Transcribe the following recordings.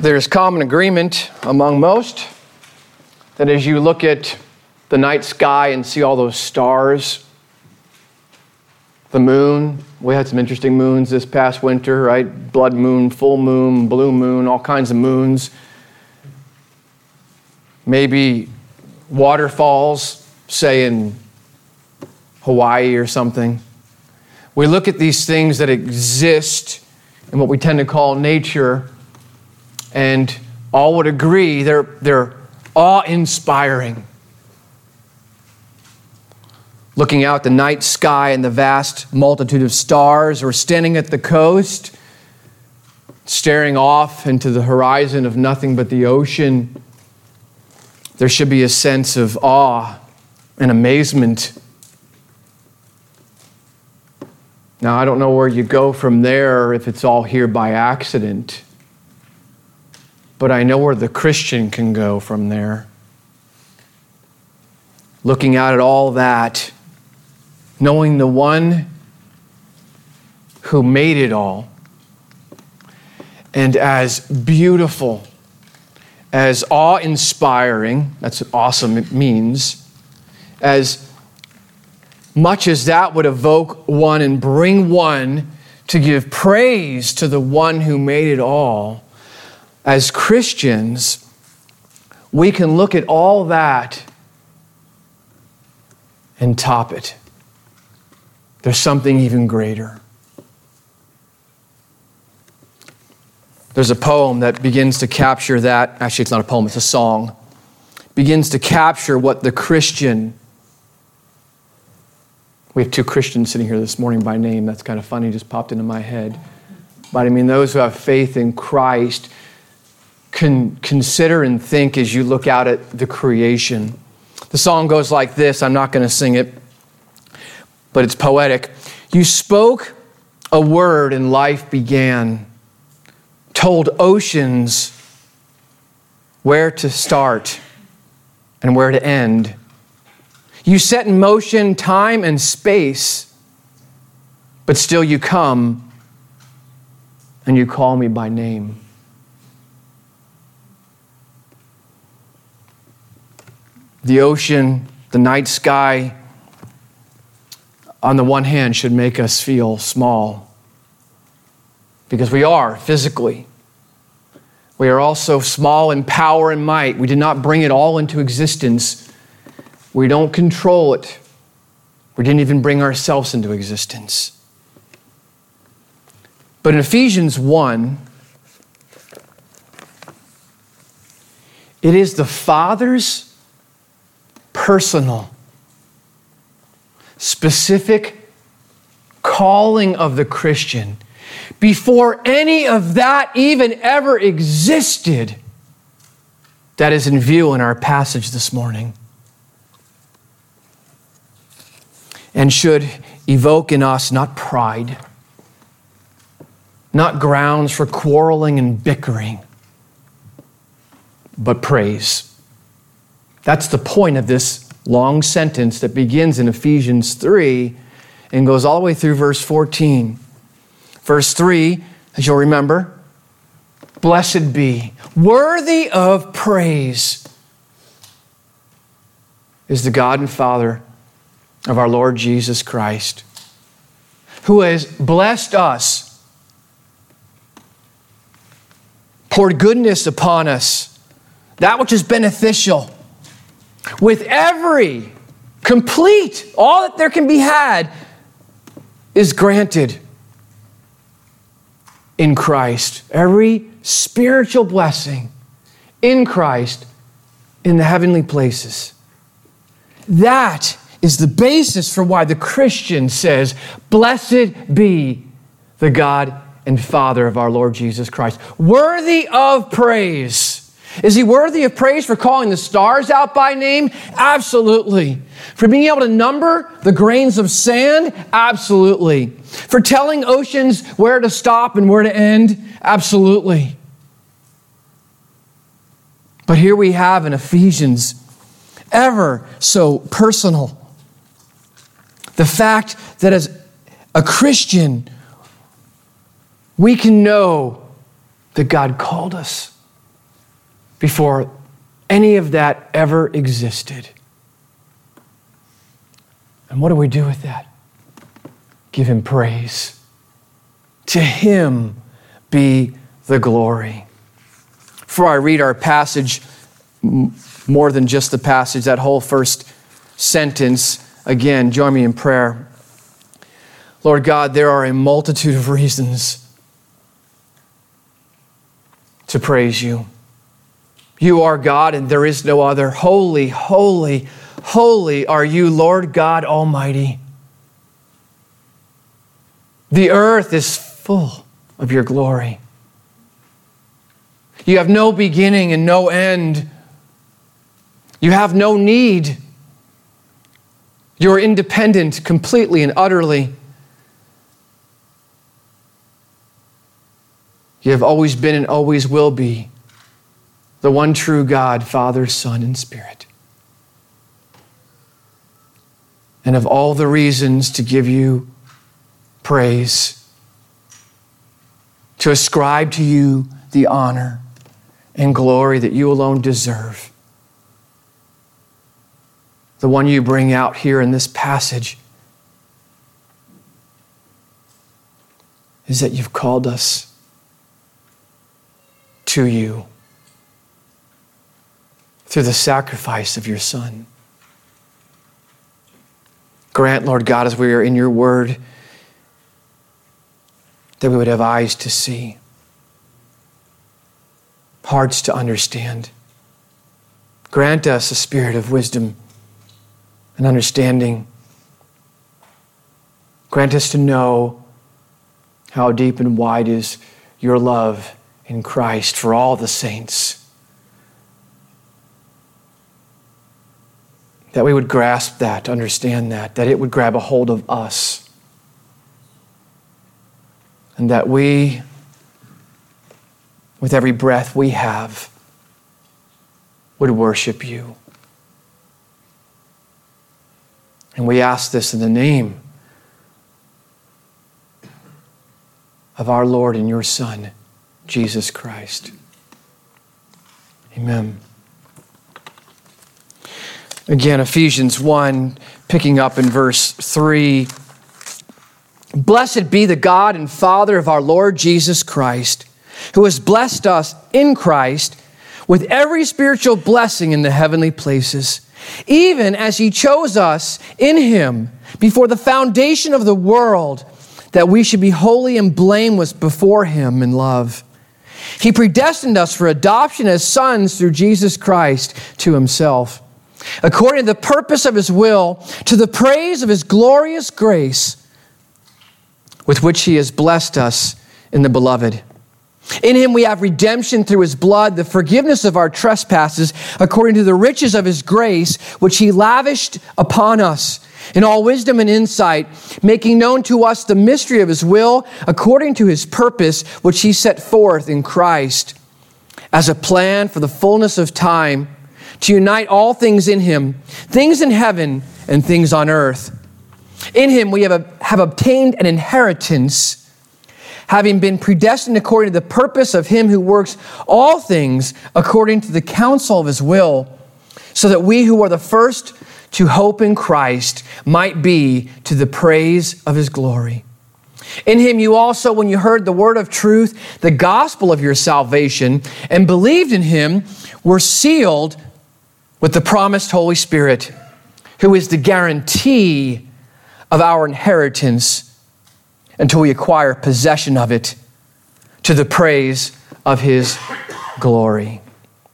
There's common agreement among most that as you look at the night sky and see all those stars, the moon, we had some interesting moons this past winter, right? Blood moon, full moon, blue moon, all kinds of moons. Maybe waterfalls, say in Hawaii or something. We look at these things that exist in what we tend to call nature, and all would agree they're awe-inspiring. Looking out the night sky and the vast multitude of stars, or standing at the coast, staring off into the horizon of nothing but the ocean, there should be a sense of awe and amazement. Now, I don't know where you go from there, if it's all here by accident. But I know where the Christian can go from there. Looking out at all that, knowing the one who made it all, and as beautiful, as awe-inspiring, that's what awesome it means, as much as that would evoke one and bring one to give praise to the one who made it all, as Christians, we can look at all that and top it. There's something even greater. There's a poem that begins to capture that. Actually, it's not a poem, it's a song. Begins to capture what the Christian. We have two Christians sitting here this morning by name. That's kind of funny, just popped into my head. But I mean, those who have faith in Christ can consider and think as you look out at the creation. The song goes like this. I'm not going to sing it, but it's poetic. You spoke a word and life began, told oceans where to start and where to end. You set in motion time and space, but still you come and you call me by name. The ocean, the night sky, on the one hand, should make us feel small, because we are physically. We are also small in power and might. We did not bring it all into existence. We don't control it. We didn't even bring ourselves into existence. But in Ephesians 1, it is the Father's personal, specific calling of the Christian, before any of that even ever existed, that is in view in our passage this morning, and should evoke in us not pride, not grounds for quarreling and bickering, but praise. That's the point of this long sentence that begins in Ephesians 3 and goes all the way through verse 14. Verse 3, as you'll remember, blessed be, worthy of praise, is the God and Father of our Lord Jesus Christ, who has blessed us, poured goodness upon us, that which is beneficial, with every complete, all that there can be had is granted in Christ. Every spiritual blessing in Christ in the heavenly places. That is the basis for why the Christian says, blessed be the God and Father of our Lord Jesus Christ. Worthy of praise. Is he worthy of praise for calling the stars out by name? Absolutely. For being able to number the grains of sand? Absolutely. For telling oceans where to stop and where to end? Absolutely. But here we have in Ephesians, ever so personal, the fact that as a Christian, we can know that God called us. before any of that ever existed. And what do we do with that? Give him praise. To him be the glory. Before I read our passage, more than just the passage, that whole first sentence, again, join me in prayer. Lord God, there are a multitude of reasons to praise you. You are God and there is no other. Holy, holy, holy are you, Lord God Almighty. The earth is full of your glory. You have no beginning and no end. You have no need. You are independent completely and utterly. You have always been and always will be the one true God, Father, Son, and Spirit. And of all the reasons to give you praise, to ascribe to you the honor and glory that you alone deserve, the one you bring out here in this passage is that you've called us to you through the sacrifice of your Son. Grant, Lord God, as we are in your word, that we would have eyes to see, hearts to understand. Grant us a spirit of wisdom and understanding. Grant us to know how deep and wide is your love in Christ for all the saints. That we would grasp that, understand that it would grab a hold of us. And that we, with every breath we have, would worship you. And we ask this in the name of our Lord and your Son, Jesus Christ. Amen. Again, Ephesians 1, picking up in verse 3. Blessed be the God and Father of our Lord Jesus Christ, who has blessed us in Christ with every spiritual blessing in the heavenly places, even as he chose us in him before the foundation of the world, that we should be holy and blameless before him in love. He predestined us for adoption as sons through Jesus Christ to himself, according to the purpose of his will, to the praise of his glorious grace, with which he has blessed us in the beloved. In him we have redemption through his blood, the forgiveness of our trespasses, according to the riches of his grace, which he lavished upon us in all wisdom and insight, making known to us the mystery of his will, according to his purpose, which he set forth in Christ, as a plan for the fullness of time, to unite all things in him, things in heaven and things on earth. In him we have obtained an inheritance, having been predestined according to the purpose of him who works all things according to the counsel of his will, so that we who are the first to hope in Christ might be to the praise of his glory. In him you also, when you heard the word of truth, the gospel of your salvation, and believed in him, were sealed with the promised Holy Spirit, who is the guarantee of our inheritance until we acquire possession of it, to the praise of his glory.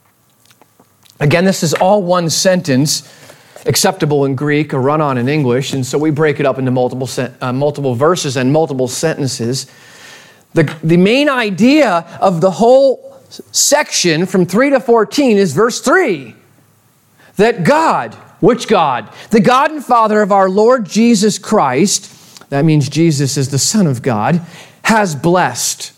Again, this is all one sentence, acceptable in Greek, a run-on in English, and so we break it up into multiple verses and multiple sentences. The main idea of the whole section from 3 to 14 is verse 3, that God, which God? The God and Father of our Lord Jesus Christ, that means Jesus is the Son of God, has blessed.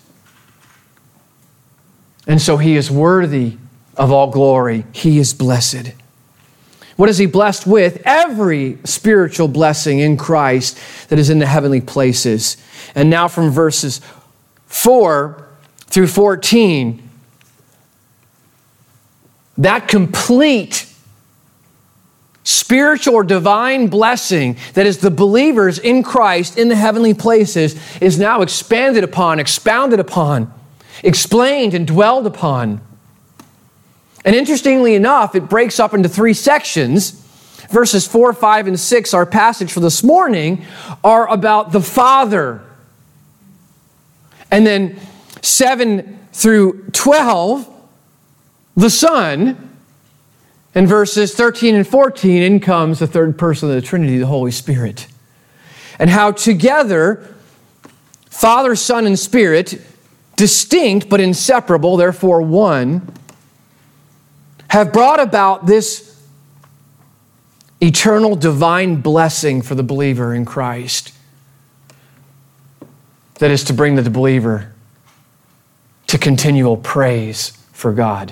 And so he is worthy of all glory. He is blessed. What is he blessed with? Every spiritual blessing in Christ that is in the heavenly places. And now from verses 4 through 14, that complete spiritual or divine blessing that is the believers in Christ in the heavenly places is now expanded upon, expounded upon, explained and dwelled upon. And interestingly enough, it breaks up into 3 sections. Verses 4, 5, and 6, our passage for this morning, are about the Father. And then 7 through 12, the Son. And verses 13 and 14, in comes the third person of the Trinity, the Holy Spirit. And how together, Father, Son, and Spirit, distinct but inseparable, therefore one, have brought about this eternal divine blessing for the believer in Christ. That is to bring the believer to continual praise for God.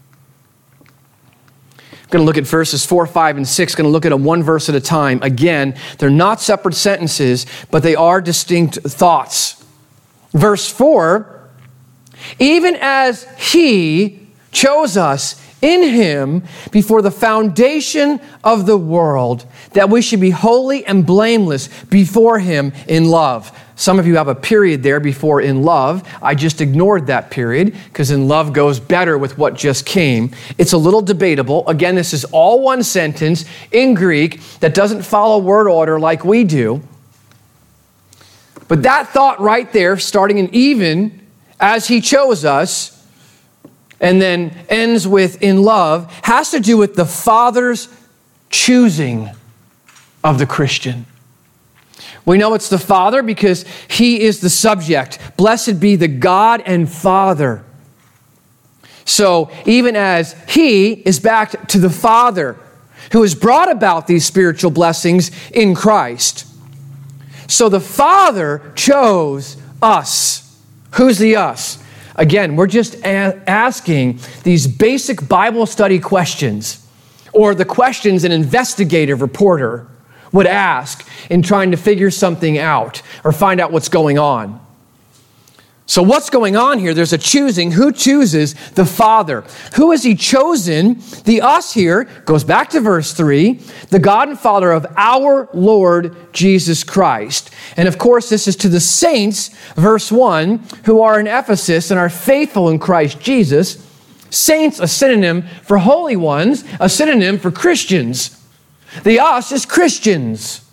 I'm going to look at verses 4, 5, and 6. Going to look at them one verse at a time. Again, they're not separate sentences, but they are distinct thoughts. Verse 4, even as He chose us in Him before the foundation of the world, that we should be holy and blameless before Him in love. Some of you have a period there before in love. I just ignored that period because in love goes better with what just came. It's a little debatable. Again, this is all one sentence in Greek that doesn't follow word order like we do. But that thought right there, starting in even as He chose us, and then ends with in love, has to do with the Father's choosing of the Christian. We know it's the Father because He is the subject. Blessed be the God and Father. So even as He is back to the Father who has brought about these spiritual blessings in Christ. So the Father chose us. Who's the us? Again, we're just asking these basic Bible study questions, or the questions an investigative reporter would ask in trying to figure something out or find out what's going on. So what's going on here? There's a choosing. Who chooses? The Father. Who has He chosen? The us here goes back to verse 3, the God and Father of our Lord Jesus Christ. And of course, this is to the saints, verse 1, who are in Ephesus and are faithful in Christ Jesus. Saints, a synonym for holy ones, a synonym for Christians. The us is Christians.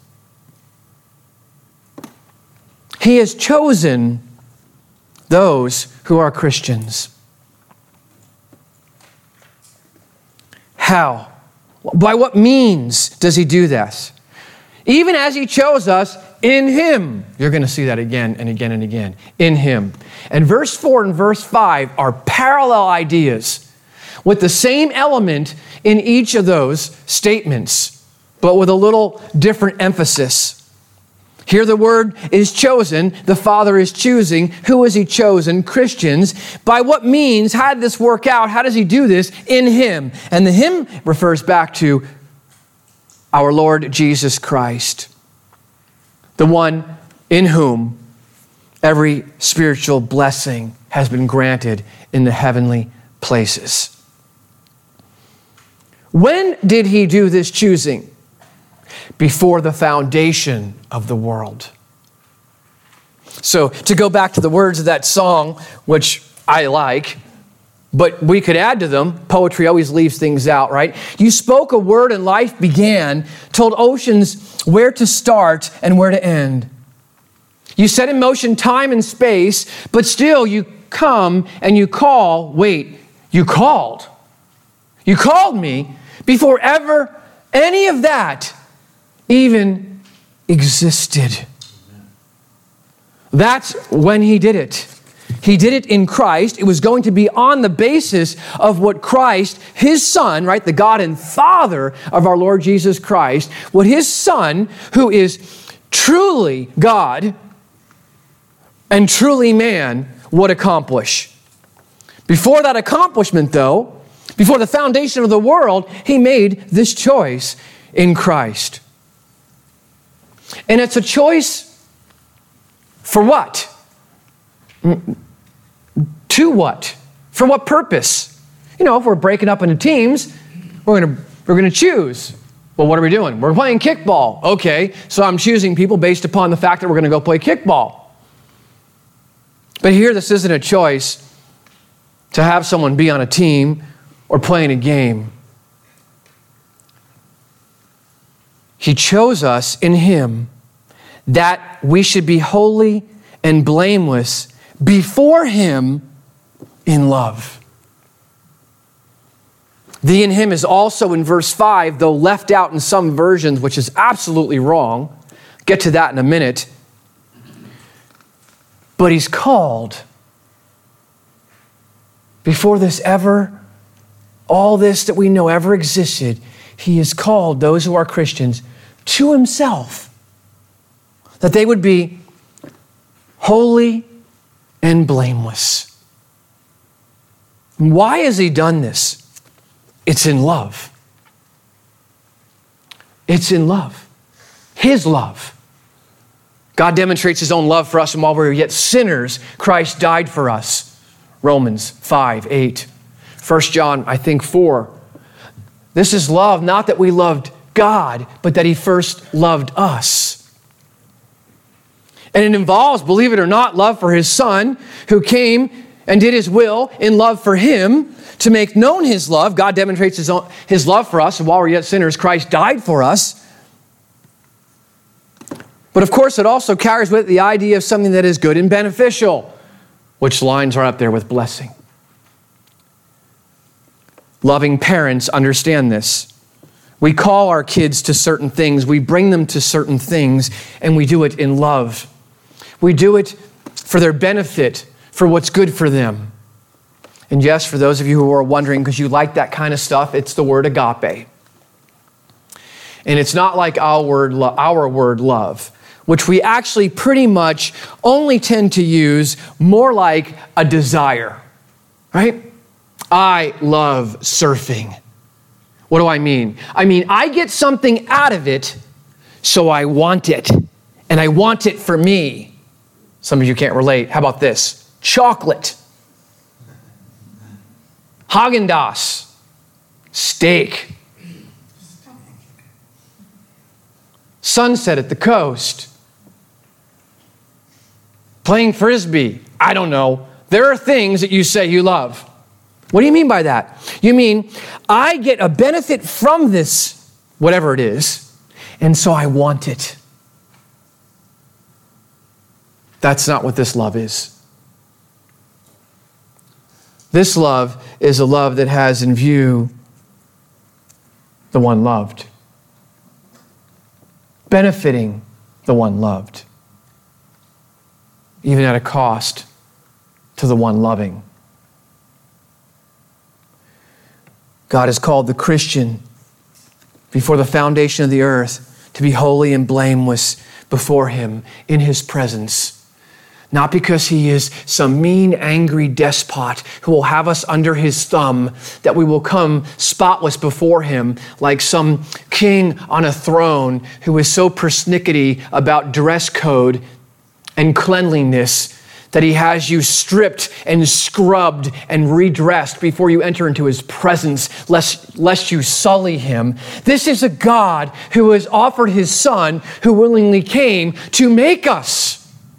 He has chosen those who are Christians. How? By what means does He do this? Even as He chose us in Him. You're going to see that again and again and again. In Him. And verse 4 and verse 5 are parallel ideas with the same element in each of those statements, but with a little different emphasis. Here the word is chosen. The Father is choosing. Who has He chosen? Christians. By what means? How did this work out? How does He do this? In Him. And the Him refers back to our Lord Jesus Christ, the one in whom every spiritual blessing has been granted in the heavenly places. When did He do this choosing? Before the foundation of the world. So to go back to the words of that song, which I like, but we could add to them. Poetry always leaves things out, right? You spoke a word and life began, told oceans where to start and where to end. You set in motion time and space, but still you come and you call. Wait, you called. You called me before ever any of that even existed. That's when He did it. He did it in Christ. It was going to be on the basis of what Christ, His Son, right, the God and Father of our Lord Jesus Christ, what His Son, who is truly God and truly man, would accomplish. Before that accomplishment, though, before the foundation of the world, He made this choice in Christ. And it's a choice for what? To what? For what purpose? If we're breaking up into teams, we're going to choose. Well, what are we doing? We're playing kickball. Okay, so I'm choosing people based upon the fact that we're going to go play kickball. But here, this isn't a choice to have someone be on a team or playing a game. He chose us in Him that we should be holy and blameless before Him in love. The in Him is also in verse 5, though left out in some versions, which is absolutely wrong. Get to that in a minute. But He's called. Before all this that we know ever existed, He has called those who are Christians to Himself, that they would be holy and blameless. Why has He done this? It's in love. It's in love. His love. God demonstrates His own love for us, and while we were yet sinners, Christ died for us. Romans 5:8. 1 John, 4. This is love, not that we loved God, but that He first loved us. And it involves, believe it or not, love for His Son, who came and did His will in love for Him to make known His love. God demonstrates His love for us, and while we're yet sinners, Christ died for us. But of course, it also carries with it the idea of something that is good and beneficial, which lines right up there with blessing. Loving parents understand this. We call our kids to certain things, we bring them to certain things, and we do it in love. We do it for their benefit, for what's good for them. And yes, for those of you who are wondering, because you like that kind of stuff, it's the word agape. And it's not like our word love, which we actually pretty much only tend to use more like a desire, right? I love surfing. What do I mean? I get something out of it, so I want it. And I want it for me. Some of you can't relate. How about this? Chocolate. Haagen-Dazs. Steak. Sunset at the coast. Playing Frisbee. I don't know. There are things that you say you love. What do you mean by that? You mean, I get a benefit from this, whatever it is, and so I want it. That's not what this love is. This love is a love that has in view the one loved, benefiting the one loved, even at a cost to the one loving. God has called the Christian before the foundation of the earth to be holy and blameless before Him in His presence. Not because He is some mean, angry despot who will have us under His thumb, that we will come spotless before Him like some king on a throne who is so persnickety about dress code and cleanliness that he has you stripped and scrubbed and redressed before you enter into His presence, lest you sully Him. This is a God who has offered His Son, who willingly came to make us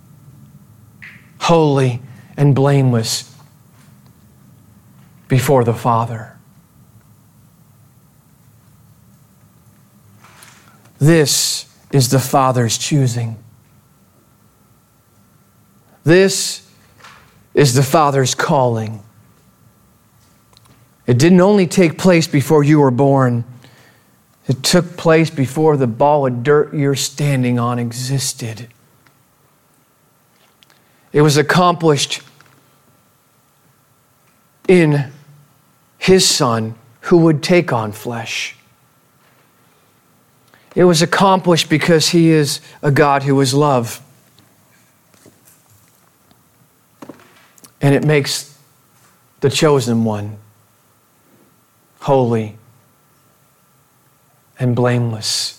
holy and blameless before the Father. This is the Father's choosing. This is the Father's calling. It didn't only take place before you were born. It took place before the ball of dirt you're standing on existed. It was accomplished in His Son who would take on flesh. It was accomplished because He is a God who is love. And it makes the chosen one holy and blameless.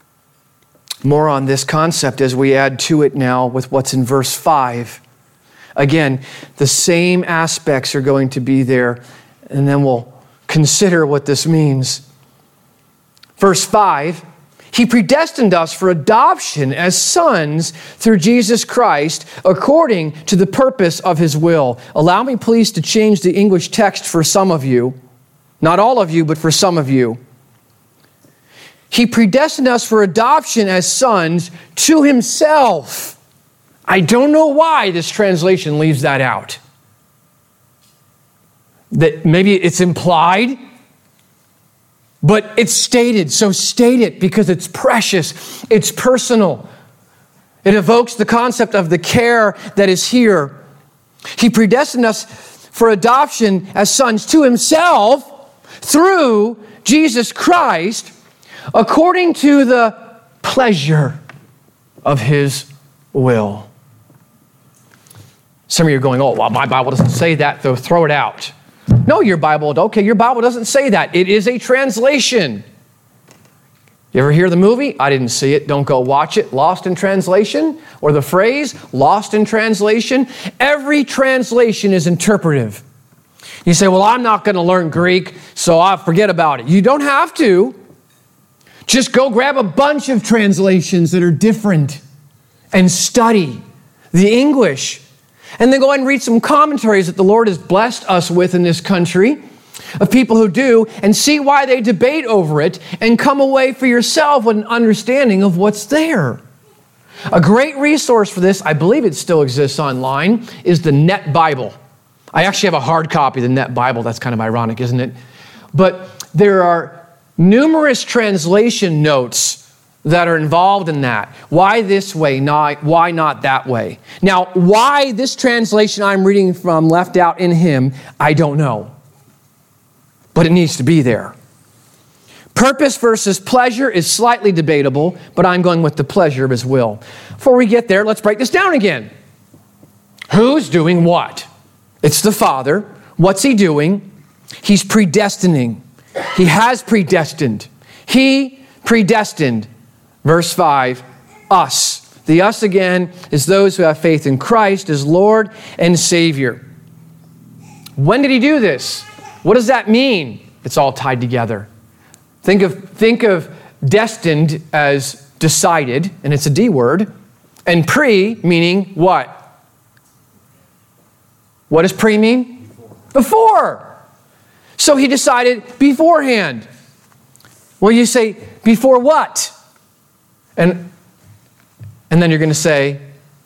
More on this concept as we add to it now with what's in verse 5. Again, the same aspects are going to be there, and then we'll consider what this means. Verse 5, He predestined us for adoption as sons through Jesus Christ, according to the purpose of His will. Allow me, please, to change the English text for some of you. Not all of you, but for some of you. He predestined us for adoption as sons to Himself. I don't know why this translation leaves that out. That maybe it's implied, but it's stated. So state it because it's precious. It's personal. It evokes the concept of the care that is here. He predestined us for adoption as sons to Himself through Jesus Christ, according to the pleasure of His will. Some of you are going, oh, well, my Bible doesn't say that, so throw it out. No, your Bible doesn't say that. It is a translation. You ever hear the movie? I didn't see it. Don't go watch it. Lost in Translation? Or the phrase, lost in translation? Every translation is interpretive. You say, well, I'm not going to learn Greek, so I'll forget about it. You don't have to. Just go grab a bunch of translations that are different and study the English. And then go ahead and read some commentaries that the Lord has blessed us with in this country of people who do, and see why they debate over it, and come away for yourself with an understanding of what's there. A great resource for this, I believe it still exists online, is the Net Bible. I actually have a hard copy of the Net Bible. That's kind of ironic, isn't it? But there are numerous translation notes that are involved in that. Why this way? Why not that way? Now, why this translation I'm reading from left out in Him, I don't know. But it needs to be there. Purpose versus pleasure is slightly debatable, but I'm going with the pleasure of His will. Before we get there, let's break this down again. Who's doing what? It's the Father. What's He doing? He's predestining. He has predestined. He predestined. Verse 5, us. The us again is those who have faith in Christ as Lord and Savior. When did He do this? What does that mean? It's all tied together. Think of destined as decided, and it's a D word, and pre meaning what? What does pre mean? Before. So He decided beforehand. Well, you say, before what? And then you're going to say,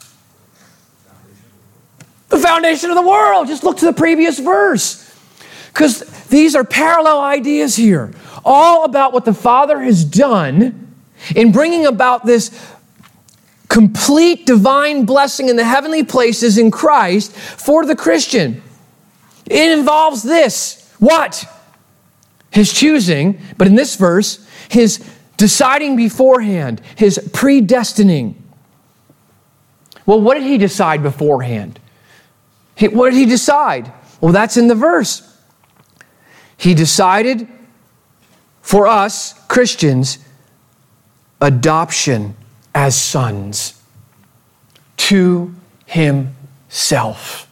the foundation of the world. Just look to the previous verse. Because these are parallel ideas here. All about what the Father has done in bringing about this complete divine blessing in the heavenly places in Christ for the Christian. It involves this. What? His choosing, but in this verse, His deciding beforehand, His predestining. Well, what did He decide beforehand? What did He decide? Well, that's in the verse. He decided for us, Christians, adoption as sons to Himself.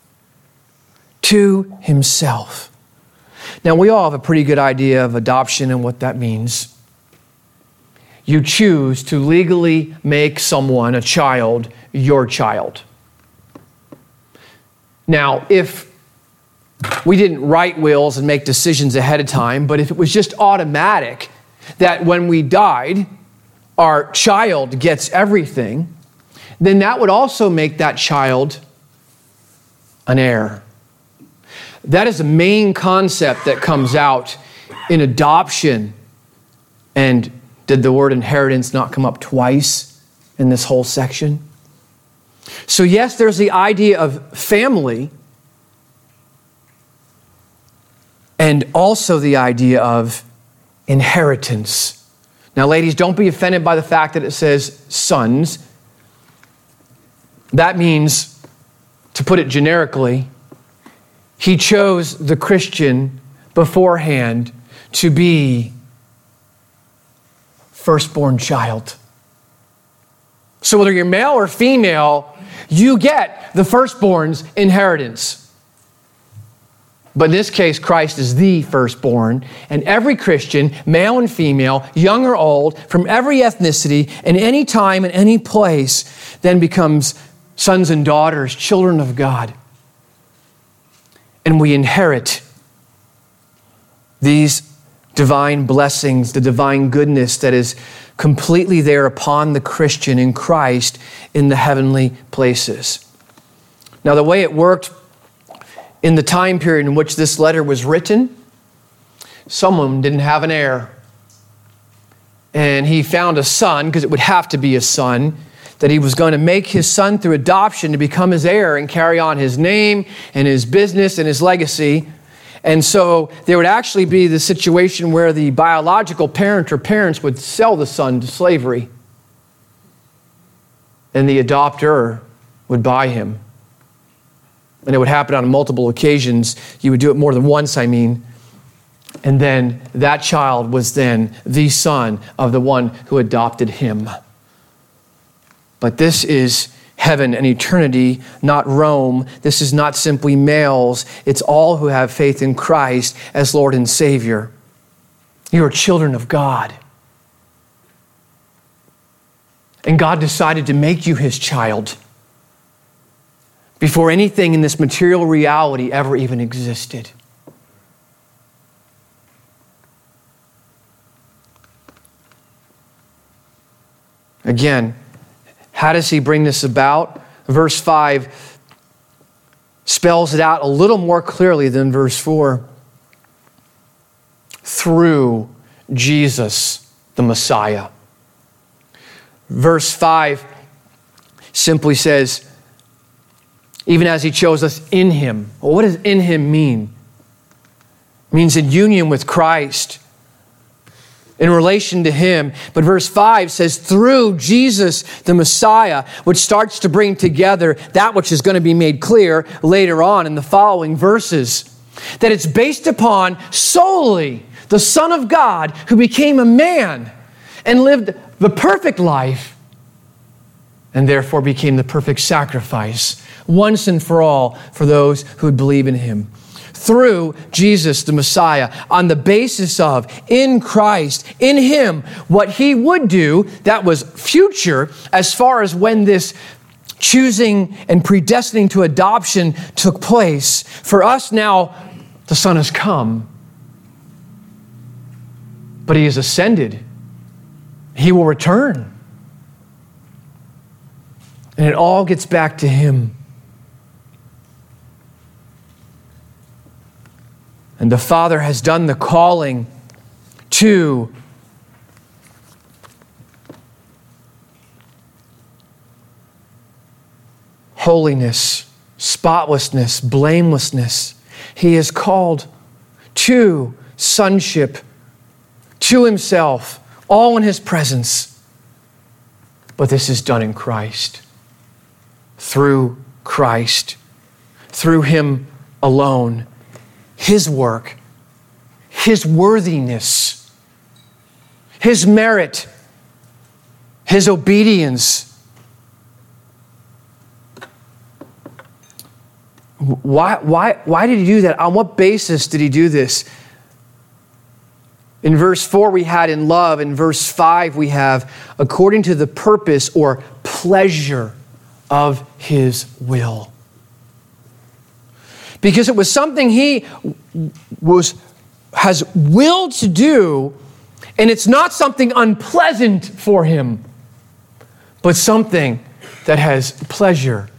To Himself. Now, we all have a pretty good idea of adoption and what that means. You choose to legally make someone, a child, your child. Now, if we didn't write wills and make decisions ahead of time, but if it was just automatic that when we died, our child gets everything, then that would also make that child an heir. That is the main concept that comes out in adoption. And did the word inheritance not come up twice in this whole section? So yes, there's the idea of family, and also the idea of inheritance. Now, ladies, don't be offended by the fact that it says sons. That means, to put it generically, He chose the Christian beforehand to be firstborn child. So whether you're male or female, you get the firstborn's inheritance. But in this case, Christ is the firstborn, and every Christian, male and female, young or old, from every ethnicity, in any time, in any place, then becomes sons and daughters, children of God. And we inherit these divine blessings, the divine goodness that is completely there upon the Christian in Christ in the heavenly places. Now, the way it worked in the time period in which this letter was written, someone didn't have an heir. And he found a son, because it would have to be a son, that he was going to make his son through adoption to become his heir and carry on his name and his business and his legacy. And so there would actually be the situation where the biological parent or parents would sell the son to slavery, and the adopter would buy him. And it would happen on multiple occasions. You would do it more than once, I mean. And then that child was then the son of the one who adopted him. But this is heaven and eternity, not Rome. This is not simply males. It's all who have faith in Christ as Lord and Savior. You are children of God. And God decided to make you his child before anything in this material reality ever even existed. Again, how does he bring this about? Verse 5 spells it out a little more clearly than verse 4. Through Jesus, the Messiah. Verse 5 simply says, even as he chose us in him. Well, what does in him mean? It means in union with Christ, in relation to him. But verse 5 says, through Jesus, the Messiah, which starts to bring together that which is going to be made clear later on in the following verses. That it's based upon solely the Son of God who became a man and lived the perfect life and therefore became the perfect sacrifice once and for all for those who would believe in him. Through Jesus, the Messiah, on the basis of, in Christ, in him, what he would do, that was future as far as when this choosing and predestining to adoption took place. For us now, the Son has come, but he has ascended. He will return. And it all gets back to him. And the Father has done the calling to holiness, spotlessness, blamelessness. He is called to sonship, to himself, all in his presence. But this is done in Christ, through Christ, through him alone. His work, his worthiness, his merit, his obedience. Why did he do that? On what basis did he do this? In verse 4 we had in love. In verse 5 we have according to the purpose or pleasure of his will. Because it was something he has willed to do, and it's not something unpleasant for him, but something that has pleasure.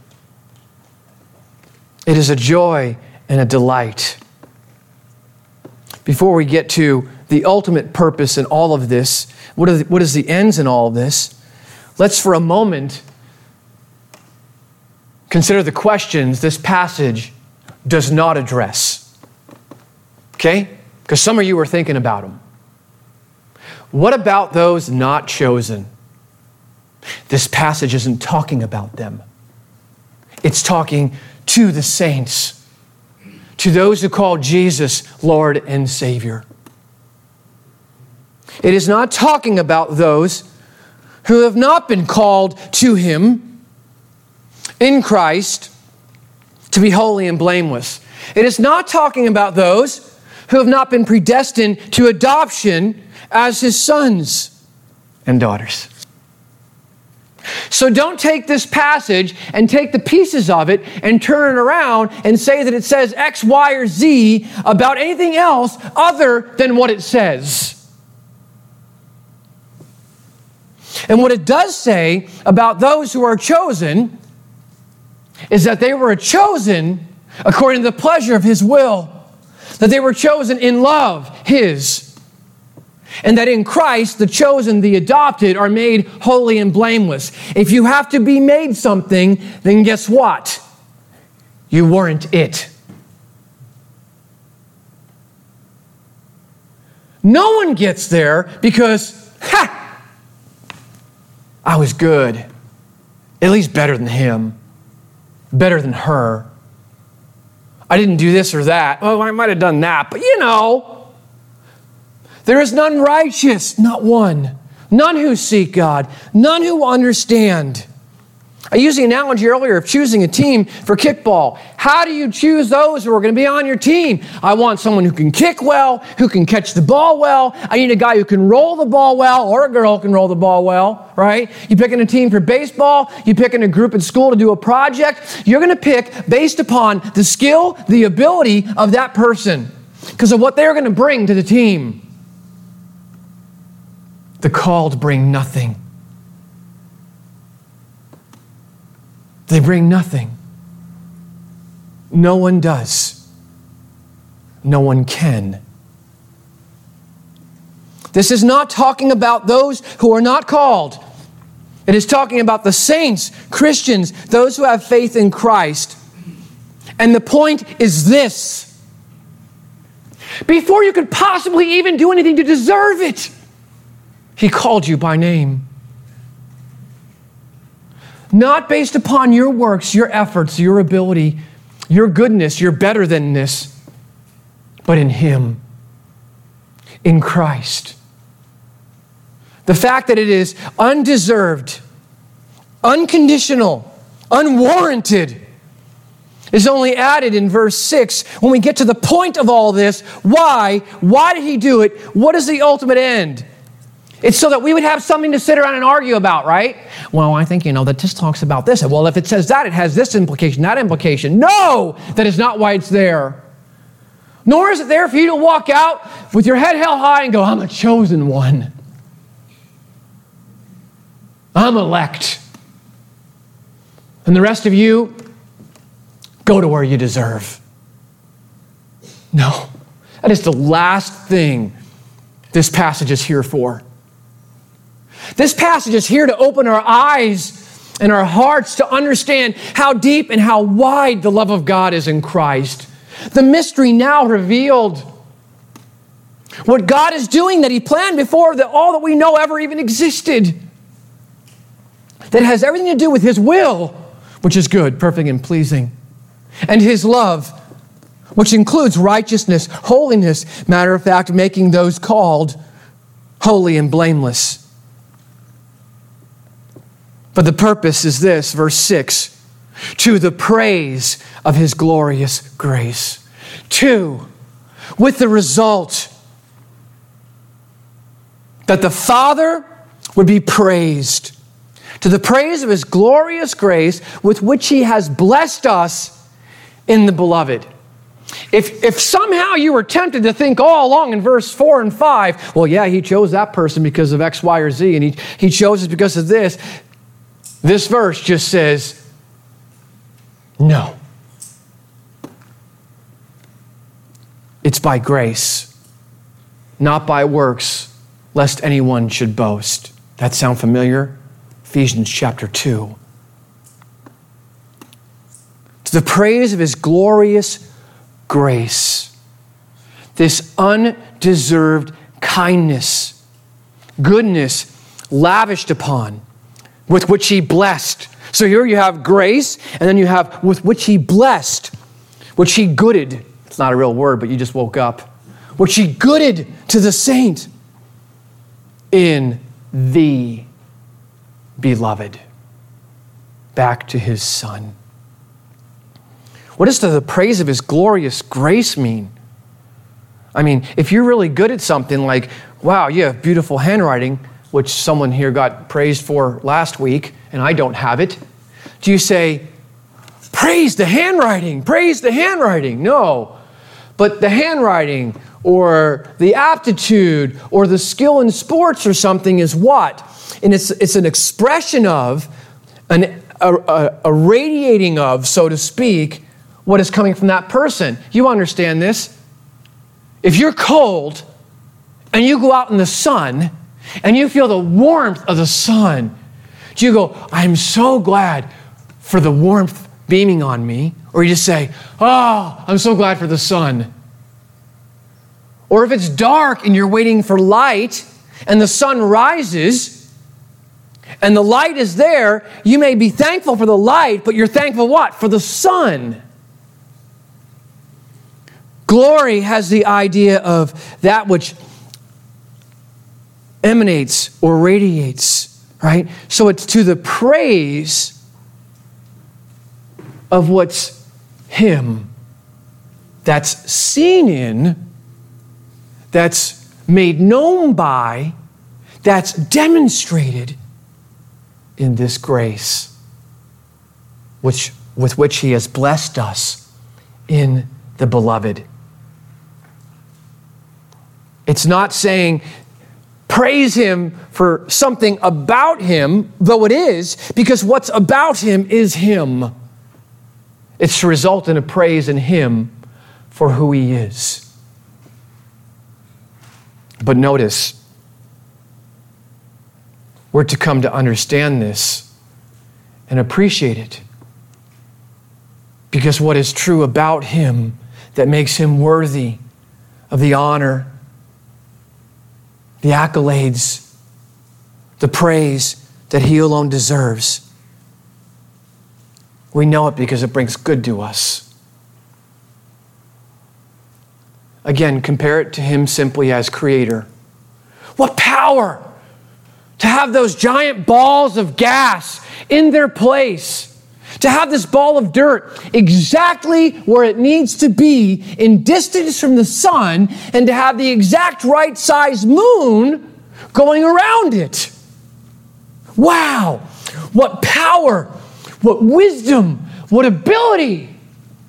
It is a joy and a delight. Before we get to the ultimate purpose in all of this, what is the ends in all of this? Let's for a moment consider the questions this passage does not address. Okay? Because some of you are thinking about them. What about those not chosen? This passage isn't talking about them. It's talking to the saints, to those who call Jesus Lord and Savior. It is not talking about those who have not been called to him, in Christ to be holy and blameless. It is not talking about those who have not been predestined to adoption as his sons and daughters. So don't take this passage and take the pieces of it and turn it around and say that it says X, Y, or Z about anything else other than what it says. And what it does say about those who are chosen is that they were chosen according to the pleasure of his will, that they were chosen in love, his, and that in Christ, the chosen, the adopted, are made holy and blameless. If you have to be made something, then guess what? You weren't it. No one gets there because, I was good. At least better than him. Better than her. I didn't do this or that. Oh, I might have done that, but there is none righteous, not one. None who seek God. None who understand. I used the analogy earlier of choosing a team for kickball. How do you choose those who are going to be on your team? I want someone who can kick well, who can catch the ball well. I need a guy who can roll the ball well, or a girl who can roll the ball well, right? You picking a team for baseball, you picking a group at school to do a project. You're going to pick based upon the skill, the ability of that person because of what they're going to bring to the team. The called bring nothing. They bring nothing. No one does. No one can. This is not talking about those who are not called. It is talking about the saints, Christians, those who have faith in Christ. And the point is this. Before you could possibly even do anything to deserve it, he called you by name. Not based upon your works, your efforts, your ability, your goodness, your better thanness, but in him, in Christ. The fact that it is undeserved, unconditional, unwarranted is only added in verse 6 when we get to the point of all this. Why? Why did he do it? What is the ultimate end? It's so that we would have something to sit around and argue about, right? Well, I think, that this talks about this. Well, if it says that, it has this implication, that implication. No, that is not why it's there. Nor is it there for you to walk out with your head held high and go, I'm a chosen one. I'm elect. And the rest of you, go to where you deserve. No, that is the last thing this passage is here for. This passage is here to open our eyes and our hearts to understand how deep and how wide the love of God is in Christ. The mystery now revealed. What God is doing that he planned before that all that we know ever even existed. That has everything to do with his will, which is good, perfect, and pleasing. And his love, which includes righteousness, holiness, matter of fact, making those called holy and blameless. But the purpose is this, verse 6, to the praise of his glorious grace. 2, with the result that the Father would be praised, to the praise of his glorious grace with which he has blessed us in the beloved. If somehow you were tempted to think all along in verse 4 and 5, well, yeah, he chose that person because of X, Y, or Z, and he chose it because of this. This verse just says, no. It's by grace, not by works, lest anyone should boast. That sound familiar? Ephesians chapter 2. To the praise of his glorious grace, this undeserved kindness, goodness lavished upon, with which he blessed. So here you have grace, and then you have with which he blessed, which he gooded. It's not a real word, but you just woke up. Which he gooded to the saint in the beloved. back to his Son. What does the praise of his glorious grace mean? I mean, if you're really good at something like, wow, you have beautiful handwriting, which someone here got praised for last week, and I don't have it, do you say, praise the handwriting, praise the handwriting? No. But the handwriting or the aptitude or the skill in sports or something is what? And it's an expression of, a radiating of, so to speak, what is coming from that person. You understand this? If you're cold and you go out in the sun and you feel the warmth of the sun, do you go, I'm so glad for the warmth beaming on me? Or you just say, oh, I'm so glad for the sun. Or if it's dark and you're waiting for light and the sun rises and the light is there, you may be thankful for the light, but you're thankful what? For the sun. Glory has the idea of that which emanates or radiates, right? So it's to the praise of what's him, that's seen in, that's made known by, that's demonstrated in this grace, with which he has blessed us in the beloved. It's not saying praise him for something about him, though it is, because what's about him is him. It's to result in a praise in him for who he is. But notice, we're to come to understand this and appreciate it. Because what is true about him that makes him worthy of the honor, the accolades, the praise that he alone deserves. We know it because it brings good to us. Again, compare it to him simply as creator. What power to have those giant balls of gas in their place. To have this ball of dirt exactly where it needs to be in distance from the sun, and to have the exact right size moon going around it. Wow! What power! What wisdom! What ability! And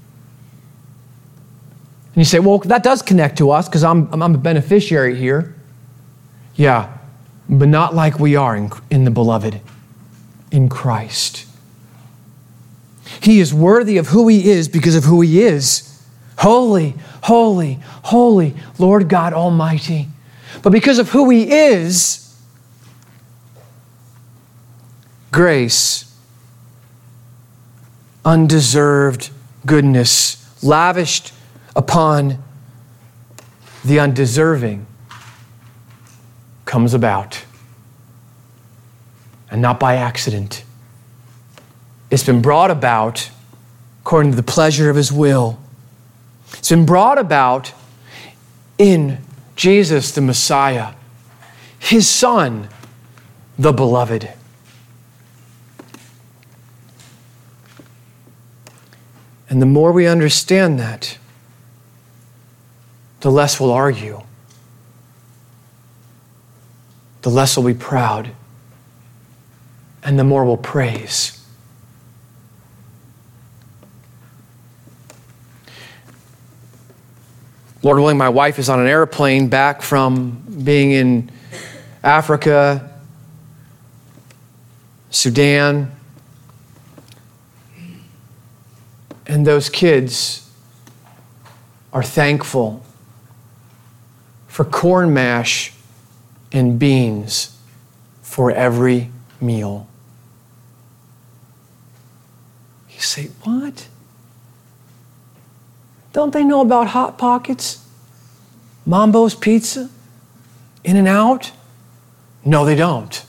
you say, well, that does connect to us because I'm a beneficiary here. Yeah, but not like we are in the beloved, in Christ. He is worthy of who he is because of who he is. Holy, holy, holy, Lord God Almighty. But because of who he is, grace, undeserved goodness, lavished upon the undeserving, comes about. And not by accident. It's been brought about according to the pleasure of his will. It's been brought about in Jesus the Messiah, his Son, the beloved. And the more we understand that, the less we'll argue. The less we'll be proud. And the more we'll praise. Lord willing, my wife is on an airplane back from being in Africa, Sudan, and those kids are thankful for corn mash and beans for every meal. You say, what? Don't they know about Hot Pockets? Mambo's Pizza? In-N-Out? No, they don't.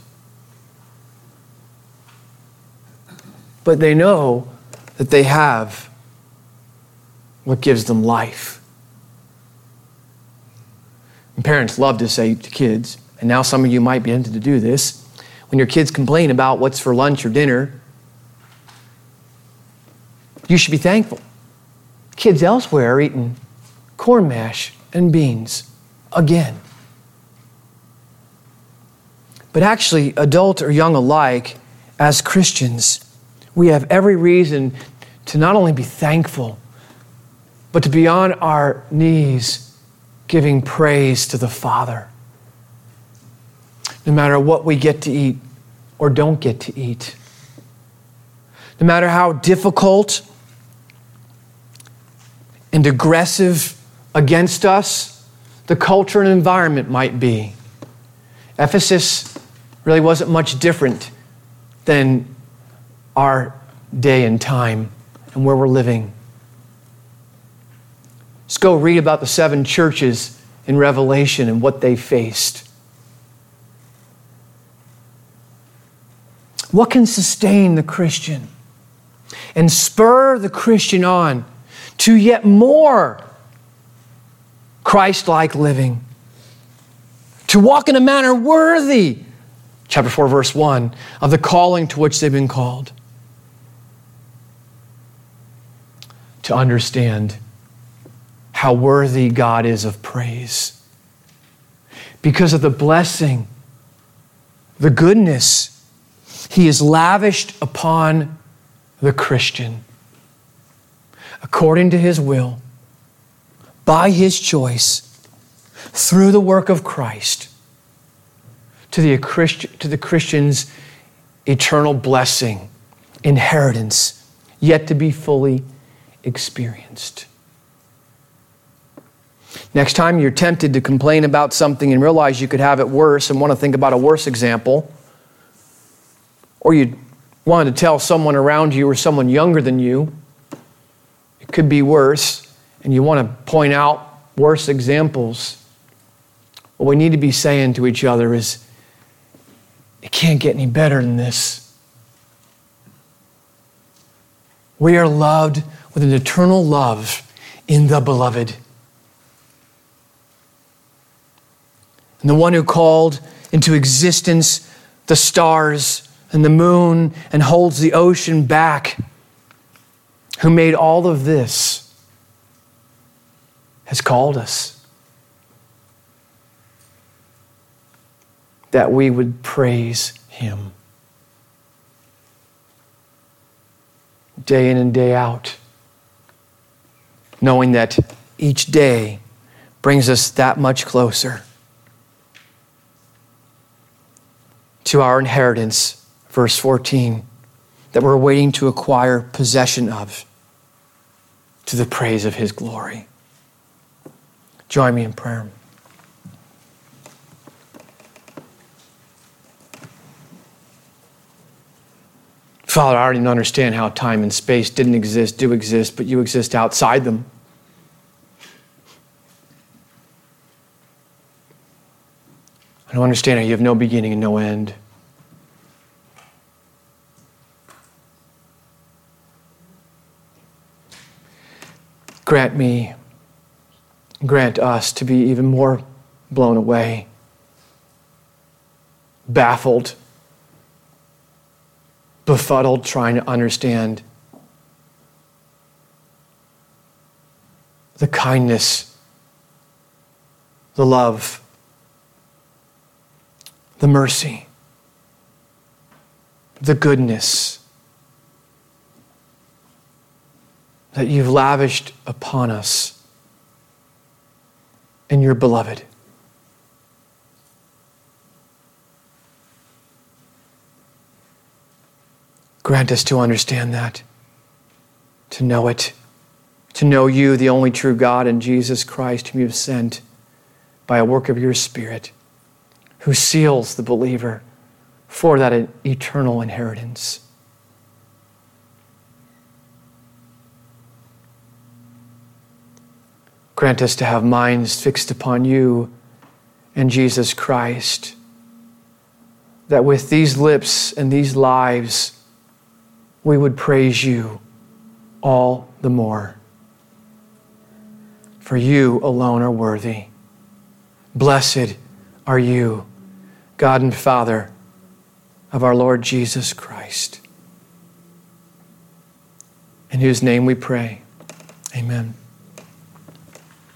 But they know that they have what gives them life. And parents love to say to kids, and now some of you might be tempted to do this, when your kids complain about what's for lunch or dinner, You should be thankful. Kids elsewhere are eating corn mash and beans again. But actually, adult or young alike, as Christians, we have every reason to not only be thankful, but to be on our knees giving praise to the Father. No matter what we get to eat or don't get to eat. No matter how difficult and aggressive against us the culture and environment might be. Ephesus really wasn't much different than our day and time and where we're living. Let's go read about the 7 churches in Revelation and what they faced. What can sustain the Christian and spur the Christian on to yet more Christ-like living? To walk in a manner worthy, chapter 4, verse 1, of the calling to which they've been called. To understand how worthy God is of praise. Because of the blessing, the goodness He has lavished upon the Christian. According to His will, by His choice, through the work of Christ, to the Christian's eternal blessing, inheritance, yet to be fully experienced. Next time you're tempted to complain about something and realize you could have it worse and want to think about a worse example, or you wanted to tell someone around you or someone younger than you, it could be worse, and you want to point out worse examples, what we need to be saying to each other is, it can't get any better than this. We are loved with an eternal love in the Beloved. And the one who called into existence the stars and the moon and holds the ocean back, who made all of this, has called us. That we would praise Him. Day in and day out. Knowing that each day brings us that much closer to our inheritance, verse 14, that we're waiting to acquire possession of, to the praise of His glory. Join me in prayer. Father, I already understand how time and space do exist, but you exist outside them. I don't understand how you have no beginning and no end. Grant us to be even more blown away, baffled, befuddled, trying to understand the kindness, the love, the mercy, the goodness that you've lavished upon us in your Beloved. Grant us to understand that, to know it, to know you, the only true God, and Jesus Christ, whom you have sent by a work of your Spirit, who seals the believer for that eternal inheritance. Grant us to have minds fixed upon you and Jesus Christ, that with these lips and these lives, we would praise you all the more. For you alone are worthy. Blessed are you, God and Father of our Lord Jesus Christ. In whose name we pray. Amen.